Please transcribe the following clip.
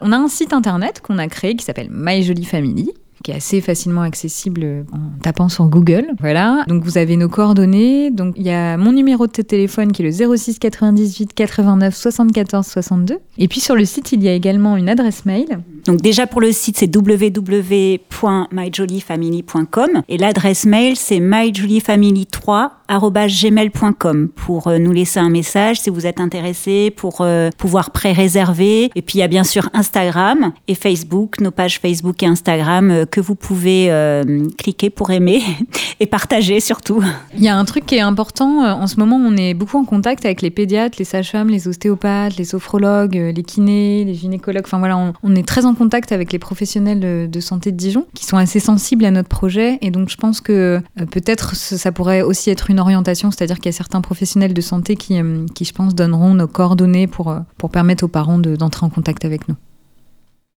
On a un site internet qu'on a créé qui s'appelle My Jolie Family, qui est assez facilement accessible en tapant sur Google. Voilà. Donc, vous avez nos coordonnées. Donc, il y a mon numéro de téléphone qui est le 06 98 89 74 62. Et puis, sur le site, il y a également une adresse mail. Donc, déjà, pour le site, c'est www.myjoliefamily.com. Et l'adresse mail, c'est myjoliefamily3@gmail.com pour nous laisser un message si vous êtes intéressé, pour pouvoir pré-réserver. Et puis, il y a bien sûr Instagram et Facebook, nos pages Facebook et Instagram que vous pouvez cliquer pour aimer et partager surtout. Il y a un truc qui est important. En ce moment, on est beaucoup en contact avec les pédiatres, les sages-femmes, les ostéopathes, les sophrologues, les kinés, les gynécologues. Enfin voilà, on est très en contact avec les professionnels de santé de Dijon qui sont assez sensibles à notre projet. Et donc, je pense que peut-être ça pourrait aussi être une orientation. C'est-à-dire qu'il y a certains professionnels de santé qui je pense, donneront nos coordonnées pour permettre aux parents d'entrer en contact avec nous.